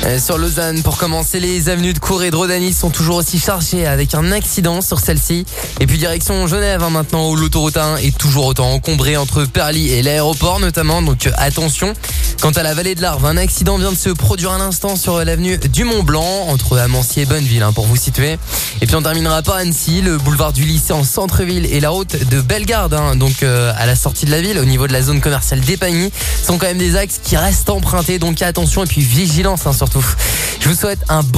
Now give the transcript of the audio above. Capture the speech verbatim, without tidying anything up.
Euh, Sur Lausanne, pour commencer, les avenues de Cour et de Rodani sont toujours aussi chargées avec un accident sur celle-ci. Et puis direction Genève hein, maintenant où l'autoroute un est toujours autant encombrée entre Perly et l'aéroport notamment. Donc euh, attention. Quant à la vallée de l'Arve, un accident vient de se produire à l'instant sur l'avenue du Mont-Blanc entre Amancy et Bonneville hein, pour vous situer. Et puis on terminera par Annecy, le boulevard du lycée en centre-ville et la route de Bellegarde. Hein, donc euh, à la sortie de la ville, au niveau de la zone commerciale d'Épagny, sont quand même des axes qui restent empruntés. Donc attention et puis vigilance hein, surtout. Je vous souhaite un bon